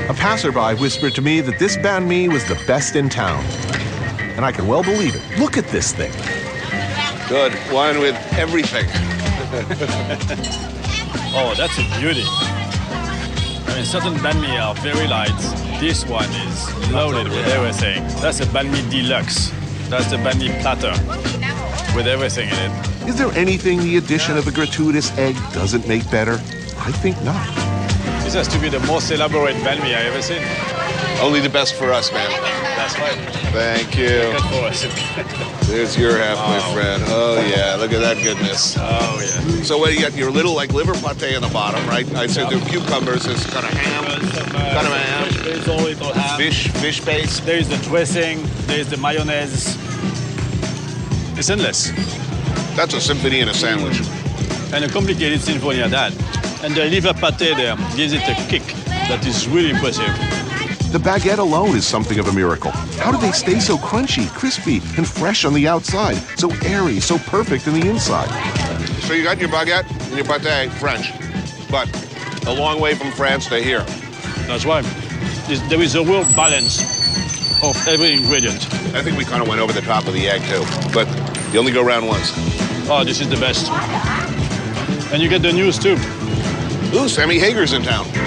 A passerby whispered to me that this banh mi was the best in town. And I can well believe it. Look at this thing. Good. One with everything. Oh, that's a beauty. I mean, certain banh mi are very light. This one is loaded with everything. That's a banh mi deluxe. That's the banh mi platter with everything in it. Is there anything the addition of a gratuitous egg doesn't make better? I think not. This has to be the most elaborate banh mi I've ever seen. Only the best for us, man. That's right. Thank you. Good for us. There's your half, my friend. Oh, yeah. Look at that goodness. Oh, yeah. So what, you got your little, like, liver pate on the bottom, right? I said there are cucumbers. There's kind of ham. Kind of ham. Fish paste. There is the dressing. There is the mayonnaise. It's endless. That's a symphony in a sandwich. And a complicated symphony at that. And the liver pate there gives it a kick that is really impressive. The baguette alone is something of a miracle. How do they stay so crunchy, crispy, and fresh on the outside, so airy, so perfect on the inside? So you got your baguette and your pate, French, but a long way from France to here. That's why there is a real balance of every ingredient. I think we kind of went over the top of the egg, too, but you only go round once. Oh, this is the best. And you get the news, too. Ooh, Sammy Hager's in town.